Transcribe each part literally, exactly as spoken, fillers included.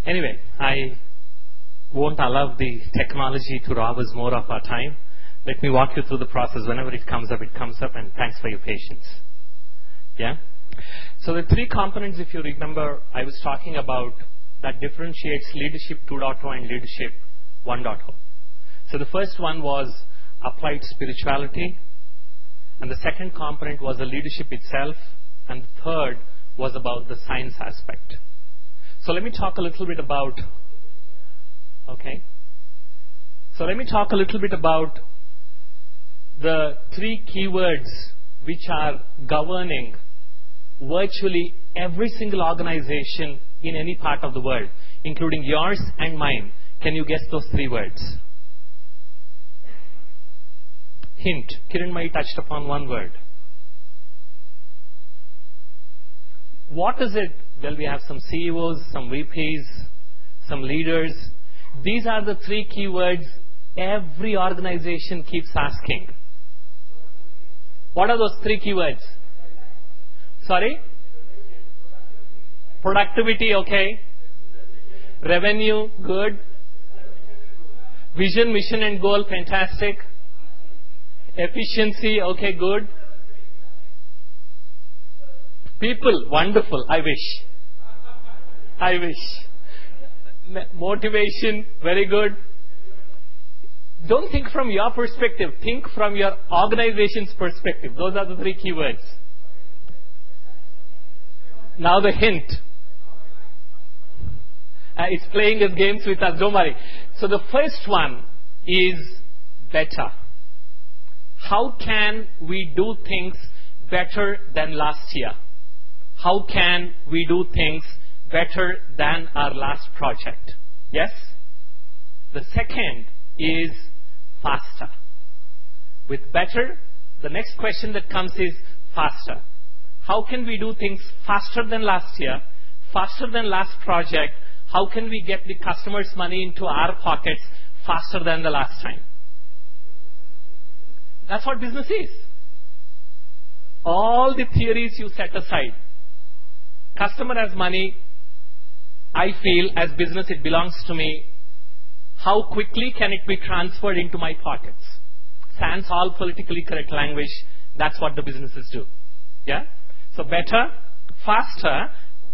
Anyway, I won't allow the technology to rob us more of our time. Let me walk you through the process. Whenever it comes up, it comes up, and thanks for your patience. Yeah? So the three components, if you remember, I was talking about that differentiates Leadership two point oh and Leadership one point oh. So the first one was applied spirituality, and the second component was the leadership itself, and the third was about the science aspect. So let me talk a little bit about, okay. So let me talk a little bit about the three keywords which are governing virtually every single organization in any part of the world, including yours and mine. Can you guess those three words? Hint. Kiranmai touched upon one word. What is it? Well, we have some C E Os, some V Ps, some leaders. These are the three keywords every organization keeps asking. What are those three keywords? Sorry? Productivity, okay. Revenue, good. Vision, mission and goal, fantastic. Efficiency, okay, good. People, wonderful, I wish. I wish. Motivation, very good. Don't think from your perspective, think from your organization's perspective. Those are the three keywords. Now the hint. Uh, it's playing its games with us, don't worry. So the first one is better. How can we do things better than last year? How can we do things better than our last project? Yes? The second is faster. With better, the next question that comes is faster. How can we do things faster than last year, faster than last project? How can we get the customer's money into our pockets faster than the last time? That's what business is. All the theories you set aside. Customer has money. I feel as business it belongs to me. How quickly can it be transferred into my pockets? Sans all politically correct language. That's what the businesses do. Yeah? So better, faster,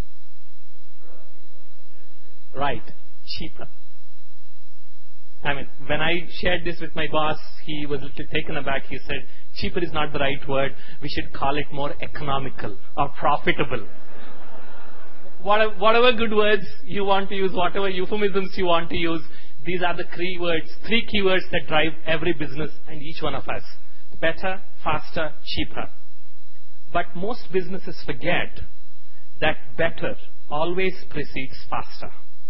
right, cheaper. I mean, when I shared this with my boss, he was a little taken aback. He said, cheaper is not the right word. We should call it more economical or profitable. Whatever good words you want to use, whatever euphemisms you want to use, these are the three words, three keywords that drive every business and each one of us. Better, faster, cheaper. But most businesses forget that better always precedes faster.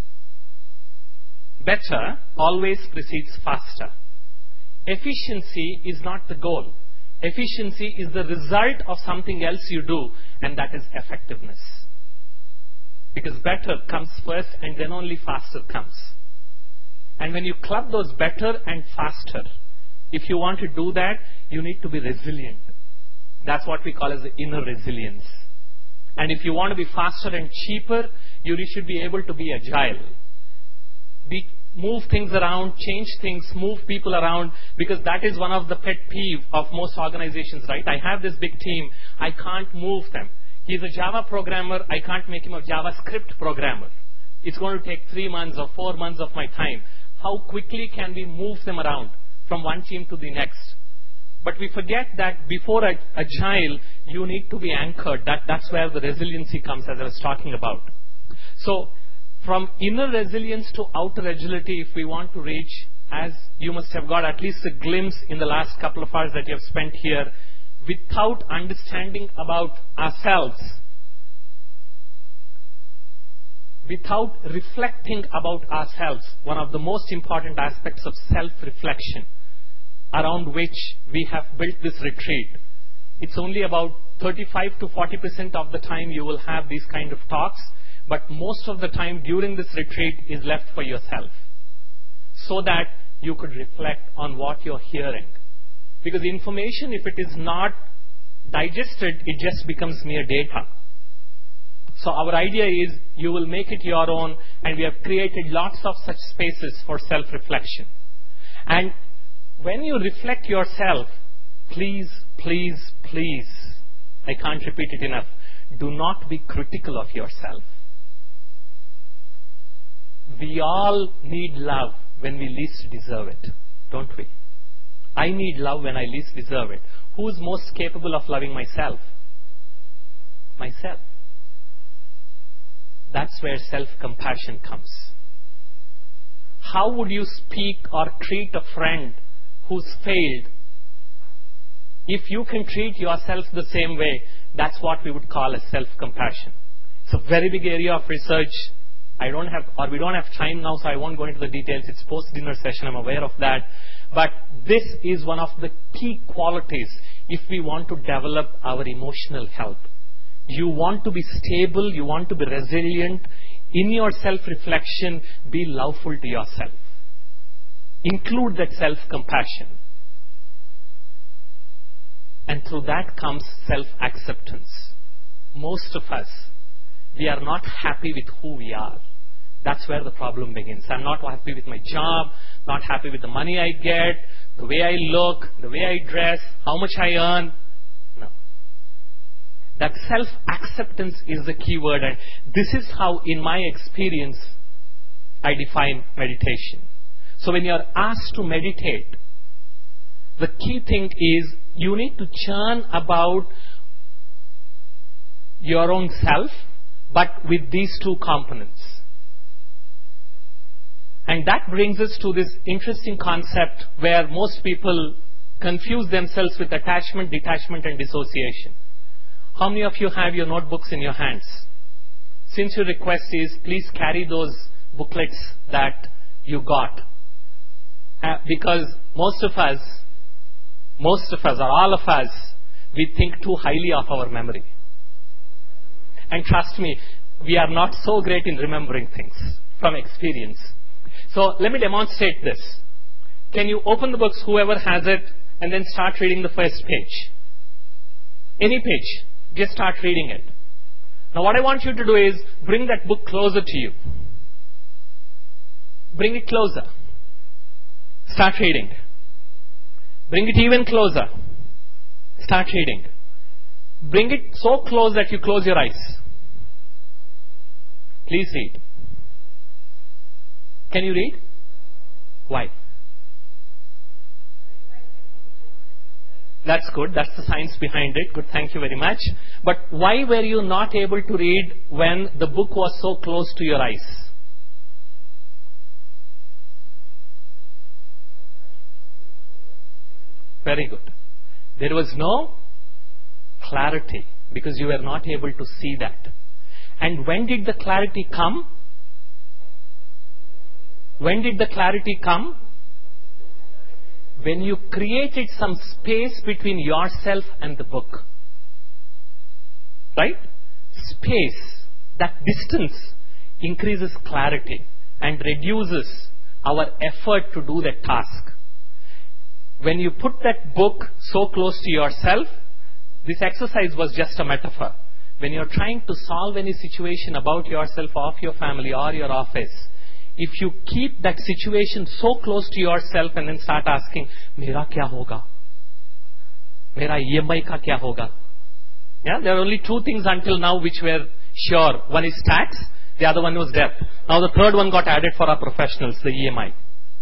Better always precedes faster. Efficiency is not the goal. Efficiency is the result of something else you do, and that is effectiveness. Because better comes first, and then only faster comes. And when you club those better and faster, if you want to do that, you need to be resilient. That's what we call as the inner resilience. And if you want to be faster and cheaper, you should be able to be agile. Be, move things around, change things, move people around, because that is one of the pet peeve of most organizations, right? I have this big team, I can't move them. He's a Java programmer, I can't make him a JavaScript programmer. It's going to take three months or four months of my time. How quickly can we move them around from one team to the next? But we forget that before agile, you need to be anchored. That, that's where the resiliency comes, as I was talking about. So, from inner resilience to outer agility, if we want to reach, as you must have got at least a glimpse in the last couple of hours that you have spent here, without understanding about ourselves, without reflecting about ourselves, one of the most important aspects of self-reflection, around which we have built this retreat. It's only about thirty-five to forty percent of the time you will have these kind of talks, but most of the time during this retreat is left for yourself, so that you could reflect on what you're hearing. Because information, if it is not digested, it just becomes mere data. So our idea is you will make it your own, and we have created lots of such spaces for self-reflection. And when you reflect yourself, please, please, please, I can't repeat it enough, do not be critical of yourself. We all need love when we least deserve it, don't we? I need love when I least deserve it. Who is most capable of loving myself? Myself. That's where self-compassion comes. How would you speak or treat a friend who's failed? If you can treat yourself the same way, that's what we would call as self-compassion. It's a very big area of research. I don't have, or we don't have time now, so I won't go into the details. It's post-dinner session, I'm aware of that. But this is one of the key qualities if we want to develop our emotional health. You want to be stable, you want to be resilient. In your self-reflection, be loveful to yourself. Include that self-compassion. And through that comes self-acceptance. Most of us, we are not happy with who we are. That's where the problem begins. I'm not happy with my job, not happy with the money I get, the way I look, the way I dress, how much I earn. No. That self-acceptance is the key word, and this is how, in my experience, I define meditation. So when you're asked to meditate, the key thing is you need to churn about your own self, but with these two components. And that brings us to this interesting concept where most people confuse themselves with attachment, detachment, and dissociation. How many of you have your notebooks in your hands? Since your request is, please carry those booklets that you got. Uh, because most of us, most of us, or all of us, we think too highly of our memory. And trust me, we are not so great in remembering things from experience. So let me demonstrate this. Can you open the books, whoever has it, and then start reading the first page? Any page. Just start reading it. Now what I want you to do is bring that book closer to you. Bring it closer. Start reading. Bring it even closer. Start reading. Bring it so close that you close your eyes. Please read. Can you read? Why? That's good. That's the science behind it. Good. Thank you very much. But why were you not able to read when the book was so close to your eyes? Very good. There was no clarity because you were not able to see that. And when did the clarity come? When did the clarity come? When you created some space between yourself and the book. Right? Space, that distance increases clarity and reduces our effort to do that task. When you put that book so close to yourself, this exercise was just a metaphor. When you're trying to solve any situation about yourself, of your family, or your office, if you keep that situation so close to yourself and then start asking, Mera kya hoga? Mera E M I ka kya hoga? Yeah, there are only two things until now which were sure. One is tax, the other one was death. Now the third one got added for our professionals, the E M I.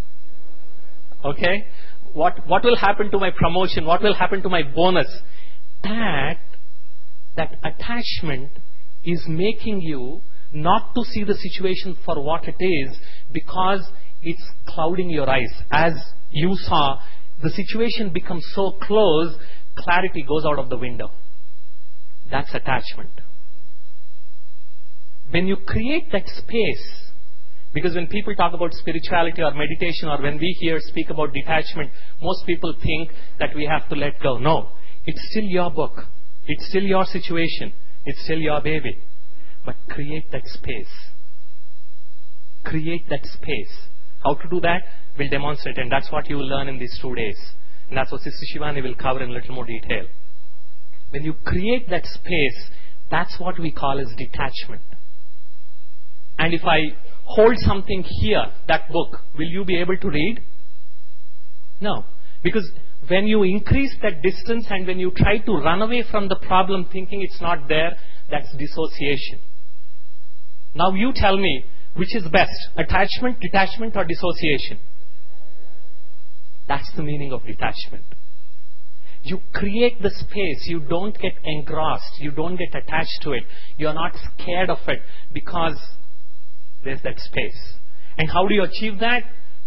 Okay? What, what will happen to my promotion? What will happen to my bonus? That, that attachment is making you not to see the situation for what it is because it's clouding your eyes. As you saw, the situation becomes so close, clarity goes out of the window. That's attachment. When you create that space, because when people talk about spirituality or meditation, or when we here speak about detachment, most people think that we have to let go. No, it's still your book. It's still your situation. It's still your baby. But create that space. Create that space. How to do that? We'll demonstrate, and that's what you will learn in these two days. And that's what Sister Shivani will cover in a little more detail. When you create that space, That's what we call as detachment. And if I hold something here, that book, will you be able to read? No. Because when you increase that distance and when you try to run away from the problem thinking it's not there, that's dissociation. Now you tell me, which is best, attachment, detachment, or dissociation? That's the meaning of detachment. You create the space. You don't get engrossed. You don't get attached to it. You're not scared of it because there's that space. And how do you achieve that?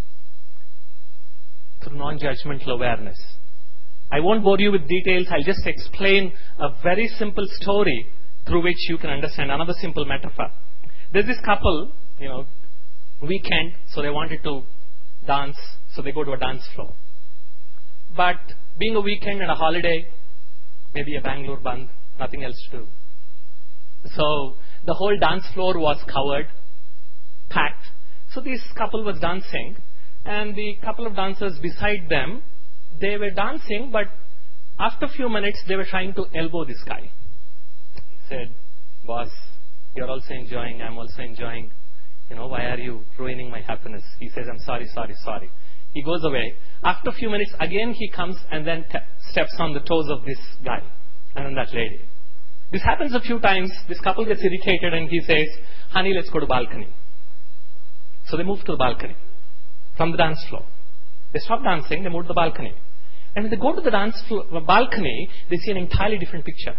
Through non-judgmental awareness. I won't bore you with details. I'll just explain a very simple story through which you can understand. Another simple metaphor. There's this couple, you know, weekend, so they wanted to dance, so they go to a dance floor. But being a weekend and a holiday, maybe a Bangalore Bandh, nothing else to do. So the whole dance floor was covered, packed. So this couple was dancing, and the couple of dancers beside them, they were dancing, but after a few minutes, they were trying to elbow this guy. He said, "Boss, you're also enjoying, I'm also enjoying. You know, why are you ruining my happiness?" He says, "I'm sorry, sorry, sorry." He goes away. After a few minutes, again he comes and then t- steps on the toes of this guy and then that lady. This happens a few times. This couple gets irritated and he says, "Honey, let's go to balcony." So they move to the balcony from the dance floor. They stop dancing, they move to the balcony. And when they go to the dance floor, balcony, they see an entirely different picture.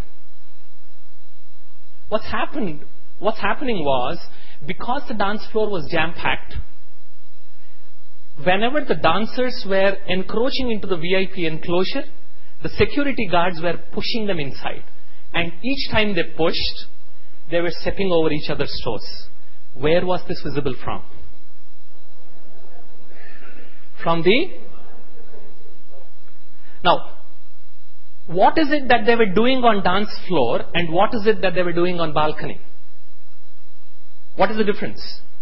What's happened, what's happening was, because the dance floor was jam-packed, whenever the dancers were encroaching into the V I P enclosure, the security guards were pushing them inside. And each time they pushed, they were stepping over each other's toes. Where was this visible from? From the... Now, what is it that they were doing on dance floor and what is it that they were doing on balcony? What is the difference?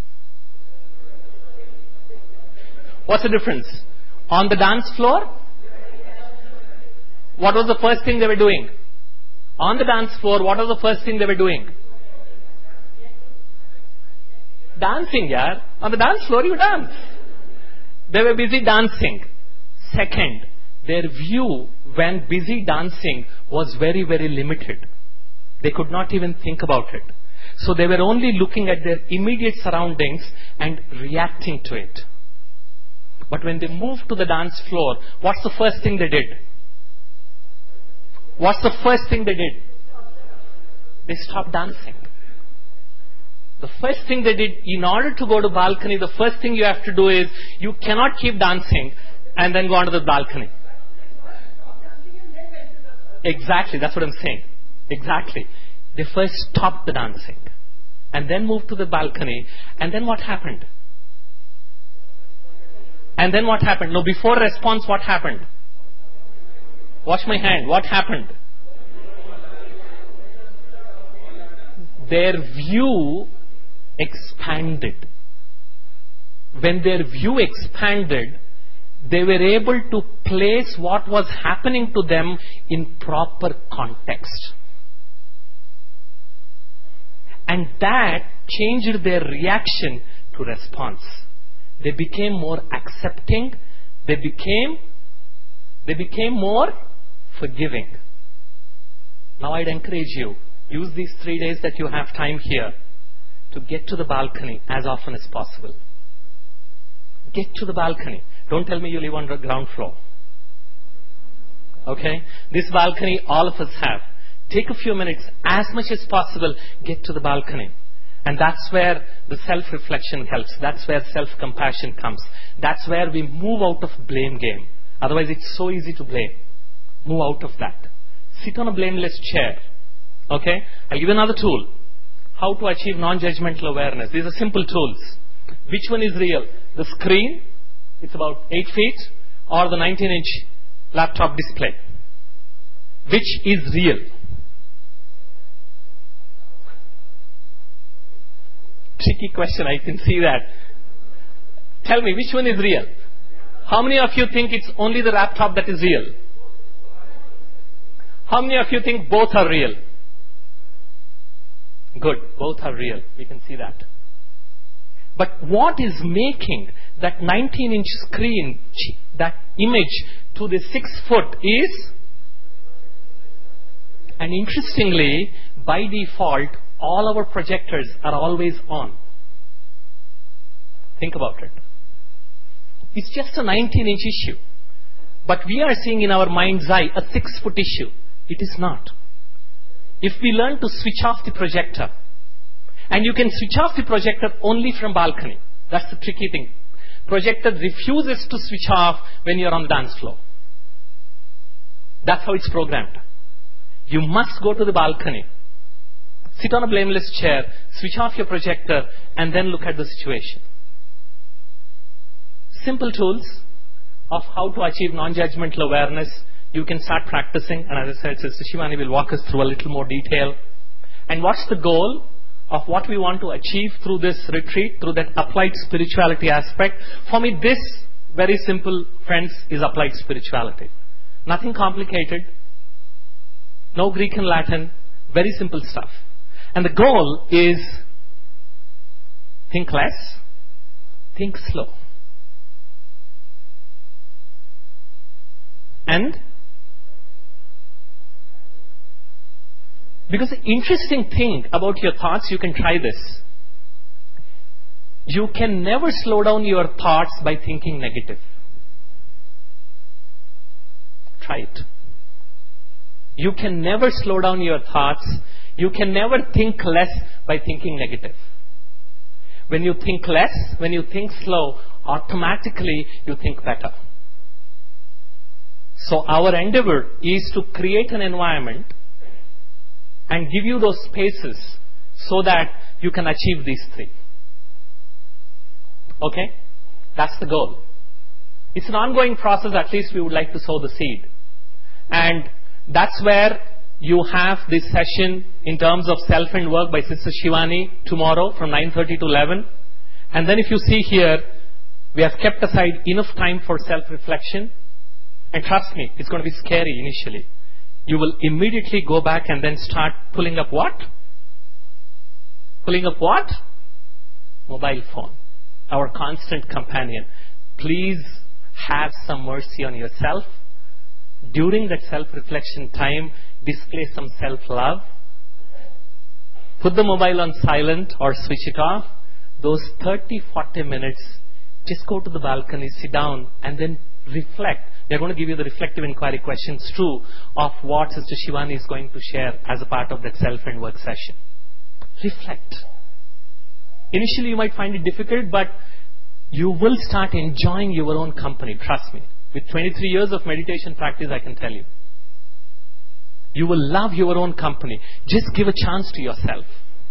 What's the difference? On the dance floor, what was the first thing they were doing? On the dance floor, what was the first thing they were doing? Dancing, yeah. On the dance floor, you dance. They were busy dancing. Second, their view when busy dancing was very, very limited. They could not even think about it. So they were only looking at their immediate surroundings and reacting to it. But when they moved to the dance floor, what's the first thing they did? What's the first thing they did? They stopped dancing. The first thing they did, in order to go to balcony, the first thing you have to do is, you cannot keep dancing and then go onto the balcony. Exactly, that's what I'm saying. Exactly. They first stopped the dancing and then moved to the balcony. And then what happened? And then what happened? No, before response, what happened? Wash my hand. What happened? Their view expanded. When their view expanded, they were able to place what was happening to them in proper context. And that changed their reaction to response. They became more accepting. They became, they became more forgiving. Now I'd encourage you, use these three days that you have time here to get to the balcony as often as possible. Get to the balcony. Don't tell me you live on the ground floor. Okay? This balcony all of us have. Take a few minutes, as much as possible, get to the balcony. And that's where the self-reflection helps. That's where self-compassion comes. That's where we move out of blame game. Otherwise, it's so easy to blame. Move out of that. Sit on a blameless chair. Okay? I'll give you another tool. How to achieve non-judgmental awareness. These are simple tools. Which one is real? The screen, it's about eight feet, or the nineteen inch laptop display? Which is real? Tricky question, I can see that. Tell me, which one is real? How many of you think it's only the laptop that is real? How many of you think both are real? Good. Both are real. We can see that. But what is making that nineteen inch screen, that image to the six foot is, and interestingly, by default, all our projectors are always on. Think about it. It's just a nineteen inch issue. But we are seeing in our mind's eye a six foot issue. It is not. If we learn to switch off the projector, and you can switch off the projector only from balcony. That's the tricky thing. Projector refuses to switch off when you're on the dance floor. That's how it's programmed. You must go to the balcony, sit on a blameless chair, switch off your projector, and then look at the situation. Simple tools of how to achieve non-judgmental awareness. You can start practicing, and as I said, Sister Shivani will walk us through a little more detail. And what's the goal of what we want to achieve through this retreat, through that applied spirituality aspect? For me, this, very simple, friends, is applied spirituality. Nothing complicated, no Greek and Latin, very simple stuff. And the goal is think less, think slow. And because the interesting thing about your thoughts, you can try this. You can never slow down your thoughts by thinking negative. Try it. You can never slow down your thoughts. You can never think less by thinking negative. When you think less, when you think slow, automatically you think better. So our endeavor is to create an environment and give you those spaces so that you can achieve these three. Okay? That's the goal. It's an ongoing process. At least we would like to sow the seed. And that's where you have this session in terms of self and work by Sister Shivani tomorrow from nine thirty to eleven. And then if you see here, we have kept aside enough time for self-reflection. And trust me, it's going to be scary initially. You will immediately go back and then start pulling up what? Pulling up what? Mobile phone. Our constant companion. Please have some mercy on yourself. During that self-reflection time, display some self-love. Put the mobile on silent or switch it off. Those thirty, forty minutes, just go to the balcony, sit down, and then reflect. They're going to give you the reflective inquiry questions too of what Sister Shivani is going to share as a part of that self and work session. Reflect. Initially you might find it difficult, but you will start enjoying your own company. Trust me. With twenty-three years of meditation practice, I can tell you. You will love your own company. Just give a chance to yourself.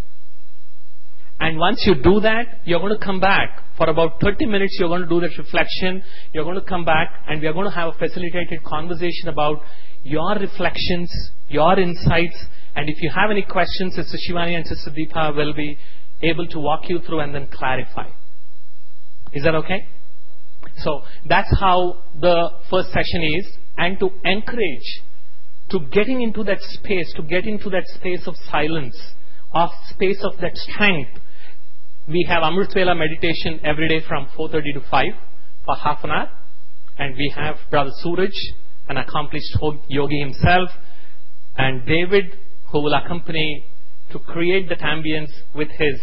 And once you do that, you're going to come back. For about thirty minutes, you're going to do that reflection. You're going to come back and we are going to have a facilitated conversation about your reflections, your insights. And if you have any questions, Sister Shivani and Sister Deepa will be able to walk you through and then clarify. Is that okay? So that's how the first session is. And to encourage, to getting into that space, to get into that space of silence, of space of that strength, we have Amrit Vela meditation every day from four thirty to five for half an hour. And we have Brother Suraj, an accomplished yogi himself, and David, who will accompany to create that ambience with his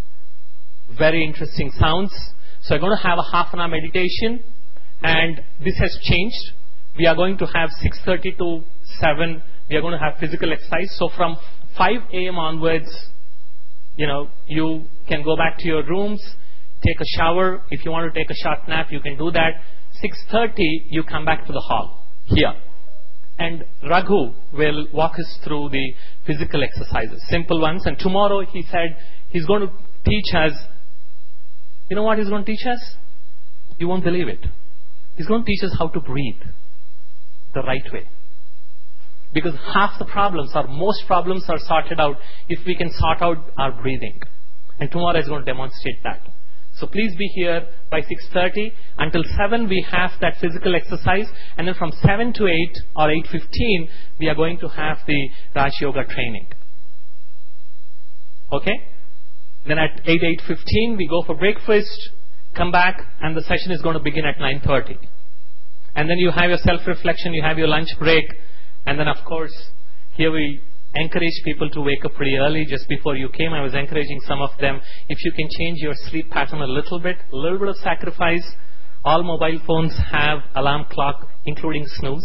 very interesting sounds. So we're going to have a half an hour meditation, and this has changed. We are going to have six thirty to seven, we are going to have physical exercise. So from five a m onwards, you know, you can go back to your rooms, take a shower. If you want to take a short nap, you can do that. six thirty, you come back to the hall here. And Raghu will walk us through the physical exercises, simple ones. And tomorrow he said he's going to teach us. You know what he's going to teach us? You won't believe it. He's going to teach us how to breathe the right way. Because half the problems, or most problems, are sorted out if we can sort out our breathing. And tomorrow is going to demonstrate that. So please be here by six thirty. Until seven we have that physical exercise. And then from seven to eight or eight fifteen we are going to have the Raj Yoga training. Okay? Then at eight, eight fifteen, we go for breakfast, come back, and the session is going to begin at nine thirty. And then you have your self-reflection, you have your lunch break, and then of course, here we encourage people to wake up pretty early. Just before you came, I was encouraging some of them, if you can change your sleep pattern a little bit, a little bit of sacrifice. All mobile phones have alarm clock, including snooze.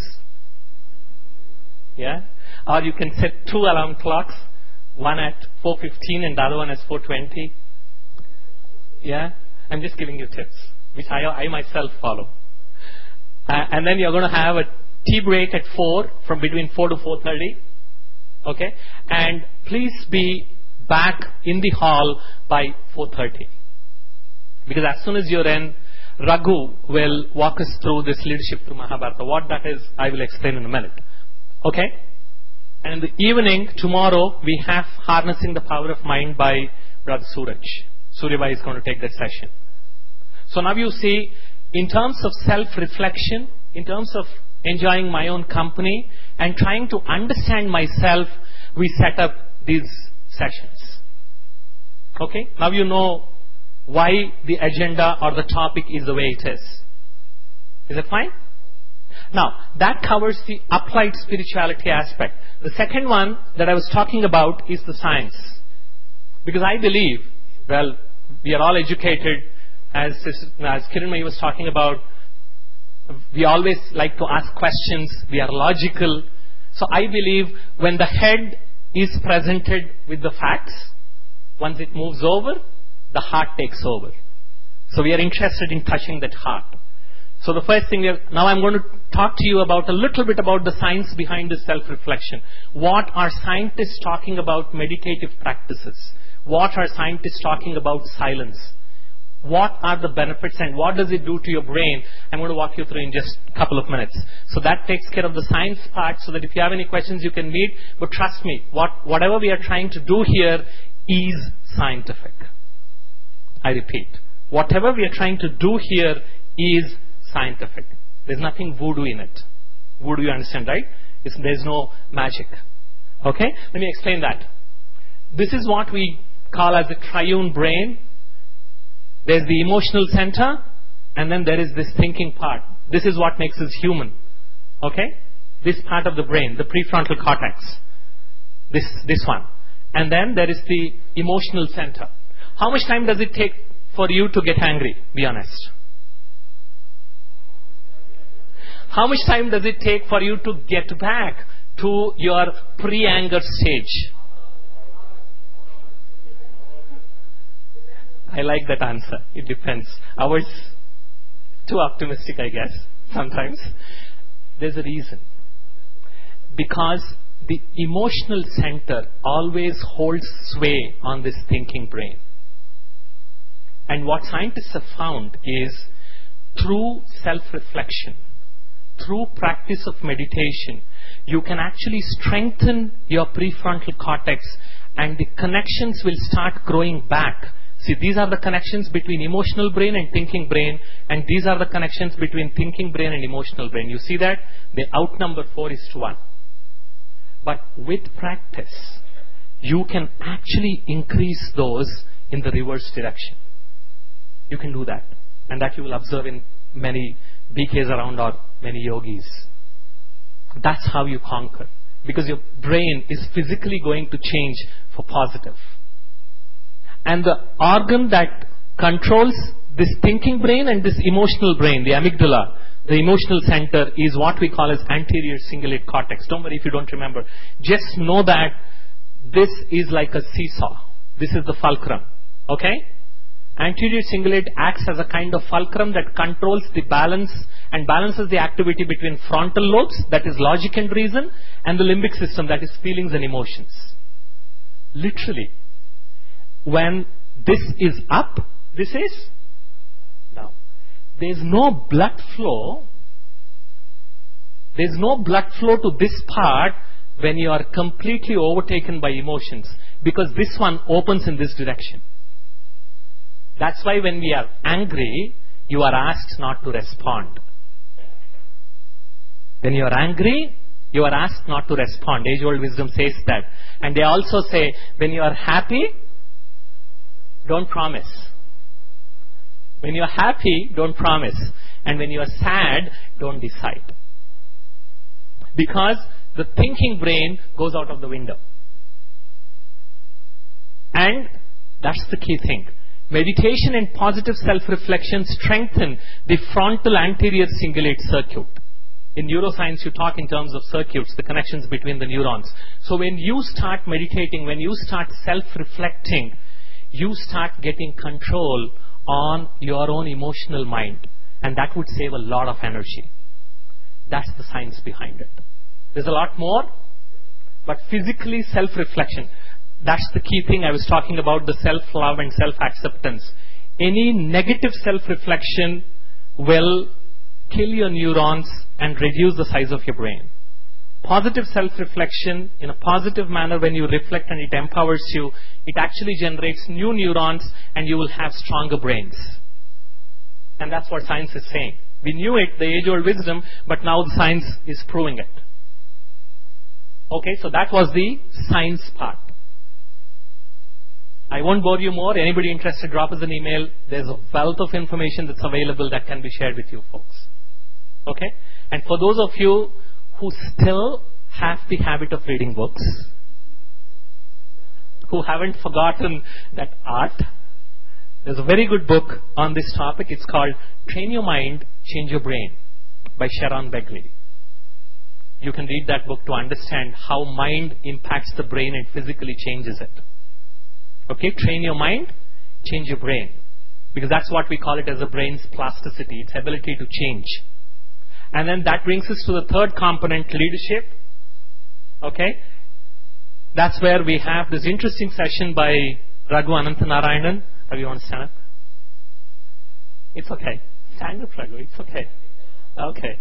Yeah? Or you can set two alarm clocks, one at four fifteen and the other one at four twenty. Yeah? I'm just giving you tips, which I, I myself follow. Uh, and then you're going to have a tea break at four, from between four to four thirty. Okay? And please be back in the hall by four thirty. Because as soon as you're in, Raghu will walk us through this leadership through Mahabharata. What that is, I will explain in a minute. Okay? And in the evening, tomorrow, we have Harnessing the Power of Mind by Brother Suraj. Suryabai is going to take that session. So now you see, in terms of self-reflection, in terms of enjoying my own company, and trying to understand myself, we set up these sessions. Okay? Now you know why the agenda or the topic is the way it is. Is it fine? Now, that covers the applied spirituality aspect. The second one that I was talking about is the science. Because I believe, well, we are all educated, as, as Kiranmai was talking about, we always like to ask questions, we are logical. So I believe when the head is presented with the facts, once it moves over, the heart takes over. So we are interested in touching that heart. So the first thing, we are, now I'm going to talk to you about a little bit about the science behind this self-reflection. What are scientists talking about meditative practices? What are scientists talking about silence? What are the benefits and what does it do to your brain? I'm going to walk you through in just a couple of minutes. So that takes care of the science part, so that if you have any questions you can meet. But trust me, what, whatever we are trying to do here is scientific. I repeat, whatever we are trying to do here is scientific. There's nothing voodoo in it. Voodoo, you understand, right? It's, there's no magic. Okay? Let me explain that. This is what we call as the triune brain. There's the emotional center, and then there is this thinking part. This is what makes us human. Okay? This part of the brain, the prefrontal cortex. This, this one. And then there is the emotional center. How much time does it take for you to get angry? Be honest. How much time does it take for you to get back to your pre-anger stage? I like that answer. It depends. Ours, too optimistic, I guess, sometimes. There's a reason. Because the emotional center always holds sway on this thinking brain. And what scientists have found is, through self-reflection, through practice of meditation, you can actually strengthen your prefrontal cortex, and the connections will start growing back. See, these are the connections between emotional brain and thinking brain, and these are the connections between thinking brain and emotional brain. You see that? They outnumber four is to one. But with practice, you can actually increase those in the reverse direction. You can do that. And that you will observe in many B Ks around, or many yogis. That's how you conquer. Because your brain is physically going to change for positive. And the organ that controls this thinking brain and this emotional brain, the amygdala, the emotional center, is what we call as anterior cingulate cortex. Don't worry if you don't remember. Just know that this is like a seesaw. This is the fulcrum. Okay? Anterior cingulate acts as a kind of fulcrum that controls the balance and balances the activity between frontal lobes, that is logic and reason, and the limbic system, that is feelings and emotions. Literally. When this is up, this is down. There's no blood flow. There's no blood flow to this part when you are completely overtaken by emotions, because this one opens in this direction. That's why when we are angry, you are asked not to respond. When you are angry, you are asked not to respond. Age-old wisdom says that. And they also say, when you are happy, don't promise. When you're happy, don't promise. And when you're sad, don't decide. Because the thinking brain goes out of the window. And that's the key thing. Meditation and positive self-reflection strengthen the frontal anterior cingulate circuit. In neuroscience, you talk in terms of circuits, the connections between the neurons. So when you start meditating, when you start self-reflecting, you start getting control on your own emotional mind. And that would save a lot of energy. That's the science behind it. There's a lot more, but physically self-reflection. That's the key thing I was talking about, the self-love and self-acceptance. Any negative self-reflection will kill your neurons and reduce the size of your brain. Positive self-reflection, in a positive manner, when you reflect and it empowers you, it actually generates new neurons and you will have stronger brains. And that's what science is saying. We knew it, the age-old wisdom, but now the science is proving it. Okay, so that was the science part. I won't bore you more. Anybody interested, drop us an email. There's a wealth of information that's available that can be shared with you folks. Okay? And for those of you who still have the habit of reading books, who haven't forgotten that art, there's a very good book on this topic. It's called Train Your Mind, Change Your Brain by Sharon Begley. You can read that book to understand how mind impacts the brain and physically changes it. Okay, train your mind, change your brain. Because that's what we call it as a brain's plasticity, its ability to change. And then that brings us to the third component, leadership. Okay, that's where we have this interesting session by Raghu Ananthanarayanan. Raghu, you want to stand up? It's okay. Stand up, Raghu. It's okay. Okay.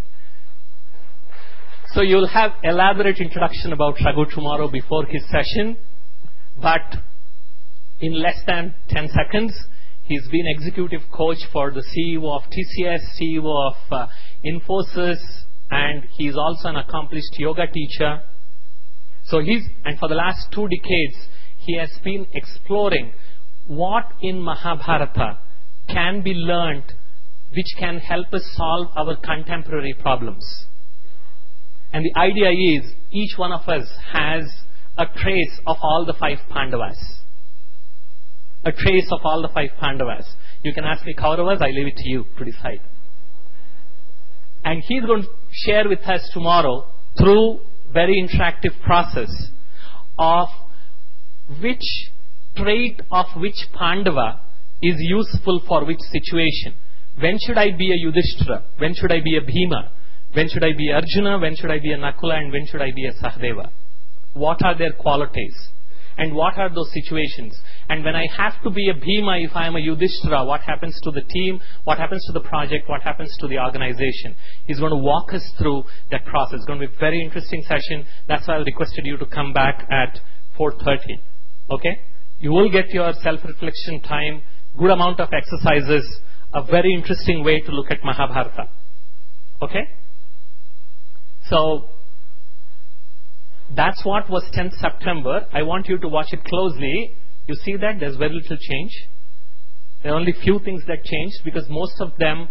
So you'll have elaborate introduction about Raghu tomorrow before his session. But in less than ten seconds, he's been executive coach for the C E O of T C S, C E O of uh, Infosys, and he's also an accomplished yoga teacher. So he's, and for the last two decades, he has been exploring what in Mahabharata can be learned which can help us solve our contemporary problems. And the idea is, each one of us has a trace of all the five Pandavas. A trace of all the five Pandavas. You can ask me Kauravas, I leave it to you to decide. And he's going to share with us tomorrow, through very interactive process, of which trait of which Pandava is useful for which situation. When should I be a Yudhishthira? When should I be a Bhima? When should I be Arjuna? When should I be a Nakula? And when should I be a Sahadeva? What are their qualities? And what are those situations? And when I have to be a Bhima, if I am a Yudhishthira, what happens to the team? What happens to the project? What happens to the organization? He's going to walk us through that process. It's going to be a very interesting session. That's why I requested you to come back at four thirty. Okay? You will get your self-reflection time, good amount of exercises, a very interesting way to look at Mahabharata. Okay? So, that's what was tenth September. I want you to watch it closely. You see that there's very little change. There are only few things that changed, because most of them,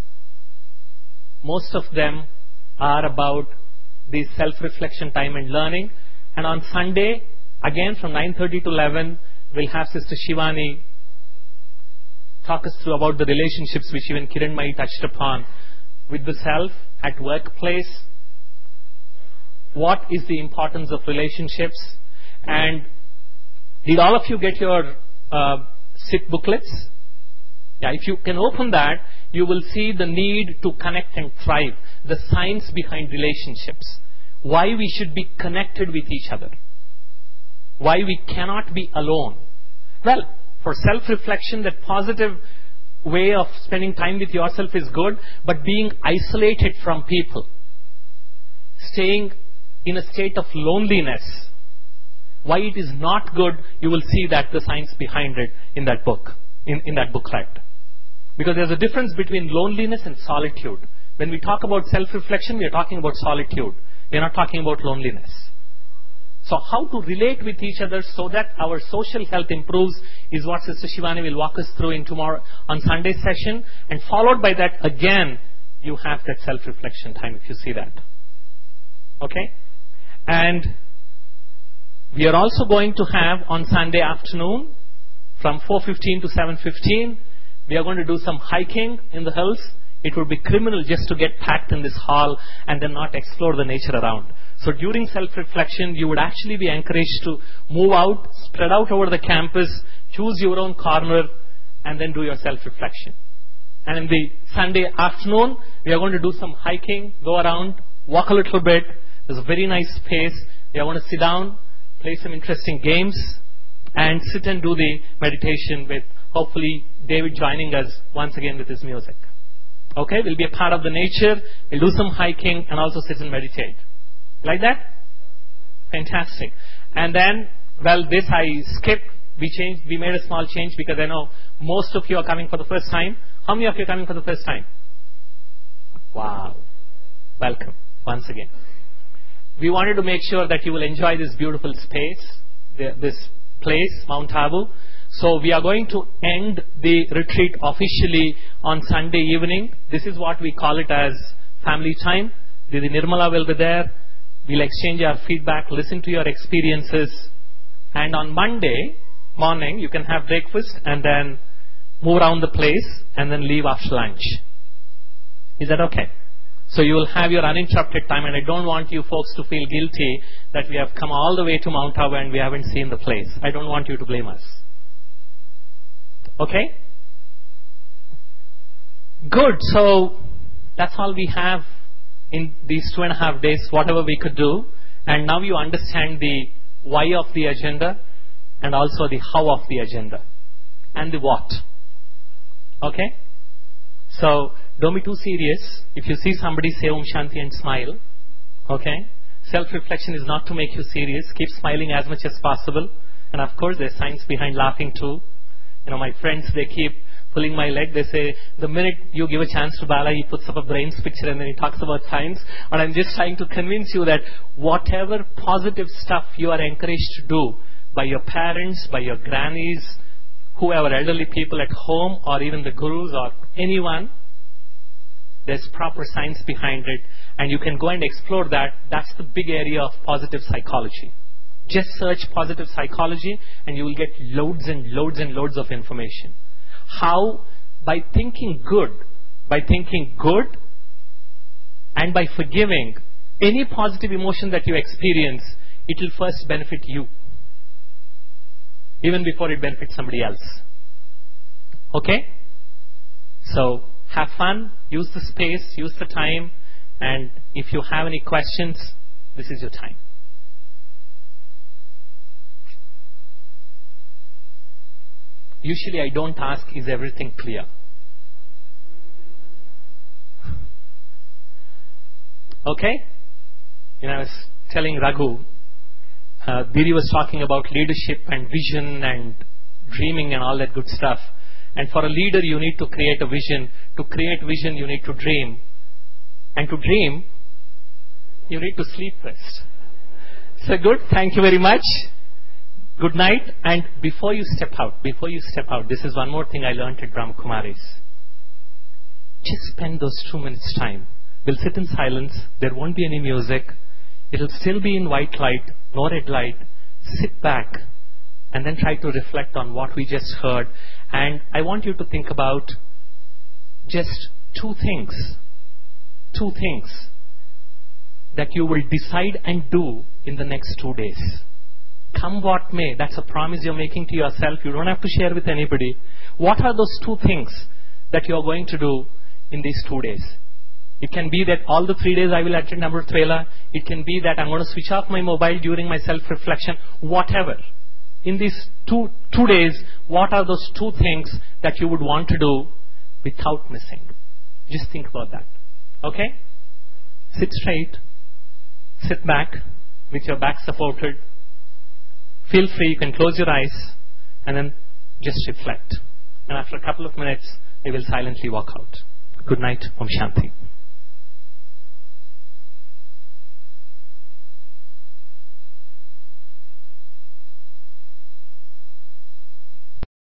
most of them are about the self-reflection time and learning. And on Sunday, again from nine thirty to eleven, we'll have Sister Shivani talk us through about the relationships which even Kiranmai touched upon with the self at workplace. What is the importance of relationships? And did all of you get your uh, S I T booklets? Yeah, if you can open that, you will see the need to connect and thrive, the science behind relationships, why we should be connected with each other, why we cannot be alone. Well, for self-reflection, that positive way of spending time with yourself is good, but being isolated from people, staying in a state of loneliness, why it is not good, you will see that the science behind it in that book, in, in that booklet. Because there's a difference between loneliness and solitude. When we talk about self-reflection, we are talking about solitude. We are not talking about loneliness. So how to relate with each other so that our social health improves is what Sister Shivani will walk us through in tomorrow on Sunday's session. And followed by that, again, you have that self-reflection time if you see that. Okay? And we are also going to have on Sunday afternoon from four fifteen to seven fifteen, we are going to do some hiking in the hills. It would be criminal just to get packed in this hall and then not explore the nature around. So during self-reflection, you would actually be encouraged to move out, spread out over the campus, choose your own corner, and then do your self-reflection. And in the Sunday afternoon, we are going to do some hiking, go around, walk a little bit. There's a very nice space. We are going to sit down, play some interesting games, and sit and do the meditation with hopefully David joining us once again with his music. Okay, we'll be a part of the nature, we'll do some hiking and also sit and meditate. Like that? Fantastic. And then, well, this I skipped. We changed, we made a small change because I know most of you are coming for the first time. How many of you are coming for the first time? Wow. Welcome, once again. We wanted to make sure that you will enjoy this beautiful space, this place, Mount Abu. So we are going to end the retreat officially on Sunday evening. This is what we call it as family time. Didi Nirmala will be there. We'll exchange our feedback, listen to your experiences. And on Monday morning, you can have breakfast and then move around the place and then leave after lunch. Is that okay? So you will have your uninterrupted time, and I don't want you folks to feel guilty that we have come all the way to Mount Abu and we haven't seen the place. I don't want you to blame us. Okay? Good. So that's all we have in these two and a half days, whatever we could do. And now you understand the why of the agenda and also the how of the agenda and the what. Okay? So don't be too serious. If you see somebody say Om Shanti and smile, okay? Self-reflection is not to make you serious. Keep smiling as much as possible. And of course, there's science behind laughing too. You know, my friends, they keep pulling my leg. They say, the minute you give a chance to Bala, he puts up a brains picture and then he talks about science. And I'm just trying to convince you that whatever positive stuff you are encouraged to do by your parents, by your grannies, whoever elderly people at home, or even the gurus or anyone, there's proper science behind it. And you can go and explore that. That's the big area of positive psychology. Just search positive psychology and you will get loads and loads and loads of information. How? By thinking good, by thinking good and by forgiving any positive emotion that you experience, it will first benefit you, even before it benefits somebody else. Okay? So have fun, use the space, use the time, and if you have any questions, this is your time. Usually I don't ask, is everything clear? Okay? You know, I was telling Raghu, uh, Diri was talking about leadership and vision and dreaming and all that good stuff. And for a leader, you need to create a vision. To create vision, you need to dream. And to dream, you need to sleep first. So good, thank you very much. Good night. And before you step out, before you step out, this is one more thing I learned at Brahma Kumaris. Just spend those two minutes time. We'll sit in silence. There won't be any music. It'll still be in white light, no red light. Sit back and then try to reflect on what we just heard. And I want you to think about just two things. Two things that you will decide and do in the next two days. Come what may, that's a promise you're making to yourself. You don't have to share with anybody. What are those two things that you're going to do in these two days? It can be that all the three days I will attend Amrit Vela. It can be that I'm going to switch off my mobile during my self-reflection. Whatever. In these two, two days, what are those two things that you would want to do without missing? Just think about that. Okay? Sit straight. Sit back with your back supported. Feel free, you can close your eyes and then just reflect. And after a couple of minutes, we will silently walk out. Good night. Om Shanti.